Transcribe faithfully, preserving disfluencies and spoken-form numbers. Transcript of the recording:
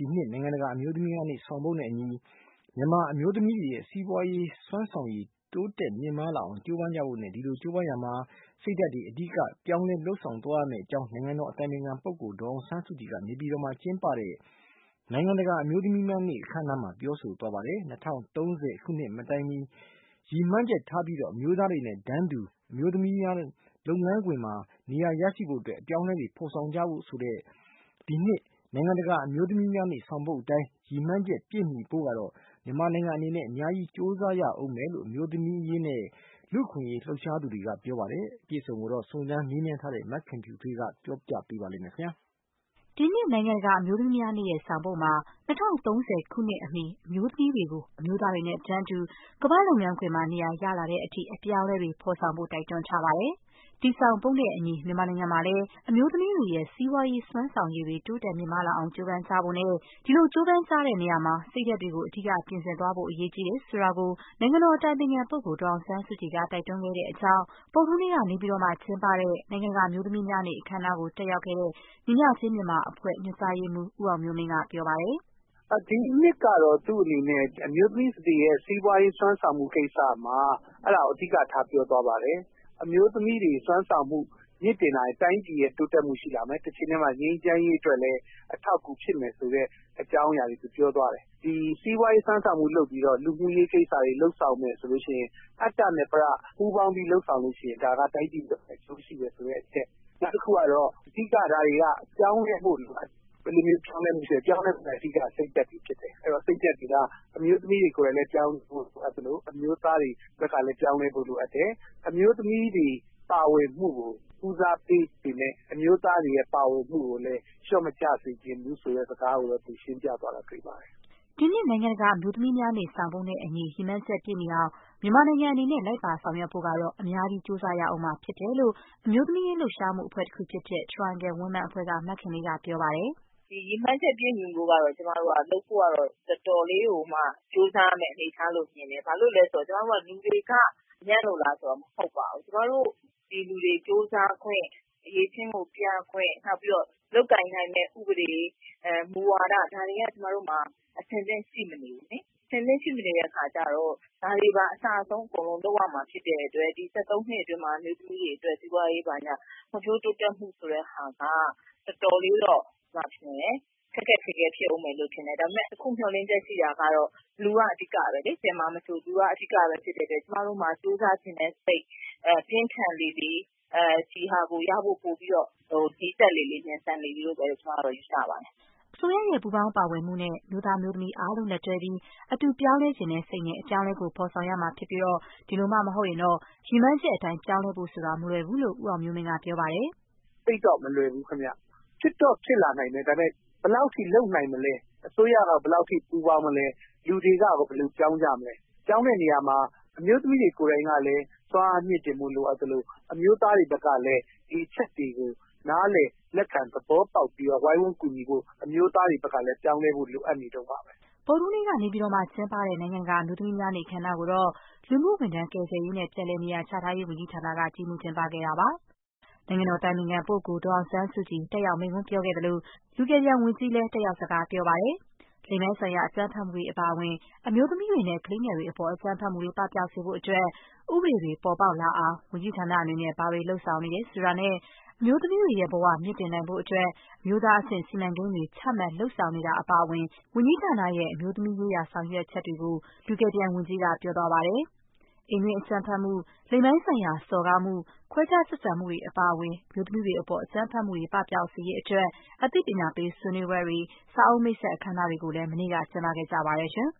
ဒီနှစ်နိုင်ငံတကာအမျိုးသမီးများနေ့ဆောင်ပုဒ်နဲ့အညီမြန်မာအမျိုးသမီးတွေရဲ့စီးပွားရေးစွမ်းဆောင်ရည်တိုးတက်မြင့်မားလာအောင်ကြိုးပမ်းကြဖို့နဲ့ဒီလိုကြိုးပမ်းရာမှာစိတ်ဓာတ်တွေအဓိကပြောင်းလဲလှုပ်ဆောင်သွားရမယ့်အကြောင်းနိုင်ငံတော်အတိုင်ပင်ခံပုဂ္ဂိုလ်ဒေါ်အောင်ဆန်းစုကြည်ကနေပြည်တော်မှာကျင်းပတဲ့နိုင်ငံတကာအမျိုးသမီးများနေ့အခမ်းအနားမှာပြောဆိုသွားပါတယ်။၂၀၃၀ခုနှစ်မတိုင်မီရည်မှန်းချက်ထားပြီးတော့အမျိုးသားတွေနဲ့တန်းတူအမျိုးသမီးများလုပ်ငန်းခွင်မှာနေရာရရှိဖို့အတွက်အပြောင်းအလဲတွေဖော်ဆောင်ကြဖို့ဆိုတဲ့ဒီနှစ်နိုင်ငံတကာအမျိုးသမီးများနေ့ဆောင်ပုဒ်အတိုင်းရည်မှန်းချက်ပြည့်မီဖို့ကတော့မြန်မာနိုင်ငံအနေနဲ့အများကြီးစ조사ရအောင်မယ်လို့အမျိုးသမီးရေးနဲ့လူ့အခွင့်အရေးလှုပ်ရှားသူတွေကပြောပါတယ်။အပြည့်အစုံကိုတော့စုံစမ်းမေးမြန်းထားတဲ့မခင်ဖြူထွေးကပြောပြပေးပါလိမ့်မယ်ခင်ဗျာ။ဒီနှစ်နိုင်ငံတကာအမျိုးသမီးများနေ့ရဲ့ဆောင်ပုဒ်မှာ၂၀၃၀ခုနှစ်အမီအမျိုးသမီးတွေကိုအမျိုးသားတွေနဲ့တန်းတူကမ္ဘာ့လုပ်ငန်းခွင်မှာနေရာရလာတဲ့အထိအပြောင်းအလဲတွေဖော်ဆောင်ဖို့တိုက်တွန်းထားပါတယ်။ဒီဆောင်ပုဒ်နဲ့အညီမြန်မာနိုင်ငံမှာလည်းအမျိုးသမီးတွေရဲ့စီးပွားရေးစွမ်းဆောင်ရည်တွေတိုးတက်မြင့်မားလာအောင်ကြိုးပမ်းကြဖို့နဲ့ဒီလိုကြိုးပမ်းကြတဲ့နေရာမှာစိတ်ဓာတ်တွေကိုအဓိကပြင်ဆင်သွားဖို့အရေးကြီးတယ်ဆိုတာကိုနိုင်ငံတော်အတိုင်ပင်ခံပုဂ္ဂိုလ်ဒေါ်အောင်ဆန်းစုကြည်ကတိုက်တွန်းခဲ့တဲ့အကြောင်းဗုဒ္ဓဟူးနေ့ကနေပြည်တော်မှာကျင်းပတဲ့နိုင်ငံတကာအမျိုးသမီးများနေ့အခမ်းအနားကိုတက်ရောက်ခဲ့တဲ့ညီမျှခြင်းမြန်မာအဖွဲ့ညွှန်ကြားရေးမှူးဦးအောင်မျိုးမင်းကပြောပါတယ်။ဒီနှစ်ကတော့သူ့အနေနဲ့အမျိုးသမီးတွေရဲ့စီးပွားရေးစွမ်းဆောင်မှုကိစ္စမှာအဲ့ဒါကိုအဓိကထားပြောသွားပါတယ်။အမျိုးသမီးတွေစွမ်းဆောင်မှုမြင့်တင်လာရင်တိုင်းပြည်ရဲ့တိုးတက်မှုရှိလာမယ်။တစ်ချိန်တည်းမှာငြိမ်းချမ်းရေးအတွက်လည်းအထောက်အကူဖြစ်မယ်ဆိုတဲ့အကြောင်းအရာတွေသူပြောသွားတယ်။ဒီစီးပွားရေးစွမ်းဆောင်မှုလုပ်ပြီးတော့လူမှုရေးကိစ္စတွေလှုပ်ဆောင်မယ်ဆိုလို့ရှိရင်အတ္တနဲ့ပရပူးပေါင်းပြီးလှုပ်ဆောင်လို့ရှိရင်ဒါကတိုင်းပြည်အတွက်အကျိုးရှိတယ်ဆိုတဲ့အချက်။နောက်တစ်ခုကတော့အဓိကဒါတွေကကြောင်းလဲဖို့လိုအပ်ဘယ်လိုမျိုးပြောင်းလဲမှုရှိပြောင်းလဲမှုအဓိကစိတ်သက်တွေဖြစ်တယ်။အဲ့တော့စိတ်သက်တွေကအမျိုးသမီးတွေကိုလည်းပြောင်းဖို့လိုအပ်တယ်လို့အမျိုးသားတွေဘက်ကလည်းပြောင်းလဲဖို့လိုအပ်တယ်။အမျိုးသမီးတွေပါဝင်မှုကိုဦးစားပေးပြီးနဲ့အမျိုးသားတွေရဲ့ပါဝင်မှုကိုလည်းရှော့မချစေချင်ဘူးဆိုတဲ့စကားကိုတော့သူရှင်းပြသွားတာတွေ့ပါတယ်။ဒီနှစ်နိုင်ငံတကာအမျိုးသမီးများနေ့ဆောင်ပုဒ်နဲ့အညီရည်မှန်းချက်ပြည့်မီအောင်မြန်မာနိုင်ငံအနေနဲ့လိုက်ပါဆောင်ရွက်ဖို့ကတော့အများကြီးစူးစမ်းရအောင်မှာဖြစ်တယ်လို့အမျိုးသမီးရေးလှုပ်ရှားမှုအဖွဲ့တစ်ခုဖြစ်တဲ့ Triangle Women အဖွဲ့ကမခင်လေးကပြောပါတယ်။ဒီရည်မှန်းချက်ပြည့်မီဖို့ကတော့ကျမတို့ကလုပ်ဖို့ကတော့တော်တော်လေးကိုမှစူးစမ်းရမယ့်အနေအထားလို့မြင်တယ်။ဘာလို့လဲဆိုတော့ကျမတို့ကလူတွေကညံ့လို့လားဆိုတော့မဟုတ်ပါဘူး။ကျမတို့ဒီလူတွေစူးစမ်းခွင့်အရေးချင်းကိုပြခွင့်နောက်ပြီးတော့လုပ်ကိုင်နိုင်တဲ့ဥပဒေအဲမူဝါဒဒါတွေကကျမတို့မှာအဆင်သင့်ရှိမနေဘူးလေ။အဆင်သင့်ရှိမနေတဲ့အခါကျတော့ဒါတွေပါအစားအဆုံးအကုန်လုံးလုပ်ရမှာဖြစ်တဲ့အတွက်ဒီ၁၃နှစ်အတွင်းမှာအမျိုးသမီးတွေအတွက်စီးပွားရေးပါညာဖွံ့ဖြိုးတိုးတက်မှုဆိုတဲ့ဟာကတော်တော်လေးတော့ကျမထင်တယ်ခက်ခက်ခဲခဲဖြစ်အောင်မယ်လို့ထင်တယ်ဒါပေမဲ့အခုမျှော်လင့်ချက်ရှိတာကတော့လူကအဓိကပဲလေပြန်မှာမဆိုလူကအဓိကပဲဖြစ်တဲ့အတွက်ကျမတို့မှာစူးစမ်းခြင်းနဲ့စိတ်အဲပြင်းထန်လေးလေးအဲဒီဟာကိုရဖို့ပို့ပြီးတော့ဟိုဒီတက်လေးလေးညံစမ်းလေးလို့ပဲကျမတို့ယူဆပါတယ်အစိုးရရဲ့ပူးပေါင်းပါဝင်မှုနဲ့မျိုးသားမျိုးသမီးအားလုံးနဲ့တွဲပြီးအတူပြောင်းလဲခြင်းနဲ့စိတ်နဲ့အကြောင်းလဲကိုဖော်ဆောင်ရမှာဖြစ်ပြီးတော့ဒီလိုမှမဟုတ်ရင်တော့ရည်မှန်းချက်အတိုင်းပြောင်းလဲဖို့ဆိုတာမလွယ်ဘူးလို့ဦးအောင်မျိုးမင်းကပြောပါတယ်။သိတော့မလွယ်ဘူးခင်ဗျ။ဖြစ်တော့ဖြစ်လာနိုင်တယ်ဒါပေမဲ့ဘယ်လောက်ထိလုံနိုင်မလဲအစိုးရကဘယ်လောက်ထိပူးပေါင်းမလဲလူတွေကဘယ်လိုကြောင်းကြမလဲကြောင်းတဲ့နေရာမှာအမျိုးသမီးတွေကိုယ်တိုင်ကလည်းစွမ်းအားမြင့်တင်မှုလိုအပ်သလိုအမျိုးသားတွေဘက်ကလည်းဒီချက်တွေကိုနားလေလက်ခံသဘောပေါက်ပြီးတော့ဝိုင်းဝန်းကူညီဖို့အမျိုးသားတွေဘက်ကလည်းပြောင်းလဲဖို့လိုအပ်နေတော့ပါပဲဗုဒ္ဓဟူးနေ့ကနေပြည်တော်မှာကျင်းပတဲ့နိုင်ငံတကာအမျိုးသမီးများနေ့အခမ်းအနားကိုတော့လူမှုဝန်ထမ်းကယ်ဆယ်ရေးနဲ့ပြည်လည်နေရာချထားရေးဝန်ကြီးဌာနကကြီးမှူးကျင်းပခဲ့တာပါနိုင်ငံတော်တိုင်ပင်ခံပုဂ္ဂိုလ်ဒေါ်အောင်ဆန်းစုကြည်တက်ရောက်မိန့်ခွန်းပြောခဲ့တယ်လို့လူကယ်ပြန်ဝန်ကြီးလည်းတက်ရောက်စကားပြောပါတယ်။လိင်ပိုင်းဆိုင်ရာအကြမ်းဖက်မှုတွေအပါအဝင်အမျိုးသမီးတွေနဲ့ကလေးငယ်တွေအပေါ်အကြမ်းဖက်မှုတွေပပျောက်စေဖို့အတွက်ဥပဒေတွေပေါ်ပေါက်လာအောင်ဝန်ကြီးဌာနအနေနဲ့ဘာတွေလှုပ်ဆောင်နေတယ်ဆိုတာနဲ့အမျိုးသမီးတွေရဲ့ဘဝမြင့်တင်နိုင်ဖို့အတွက်အမျိုးသားအဆင့်စီမံကိန်းတွေချမှတ်လှုပ်ဆောင်နေတာအပါအဝင်ဝန်ကြီးဌာနရဲ့အမျိုးသမီးရေးရာဆောင်ရွက်ချက်တွေကိုလူကယ်ပြန်ဝန်ကြီးကပြောသွားပါတယ်။အိမ်တွင်းအကြမ်းဖက်မှု၊လိင်ပိုင်းဆိုင်ရာစော်ကားမှု၊ခွဲခြားဆက်ဆံမှုတွေအပါအဝင်အမျိုးသမီးတွေအပေါ်အကြမ်းဖက်မှုတွေပပျောက်စေရေးအတွက်အသိပညာပေးဆွေးနွေးပွဲတွေ၊စာအုပ်မိတ်ဆက်အခမ်းအနားတွေကိုလည်းမနေ့ကကျင်းပခဲ့ကြပါတယ်ရှင်။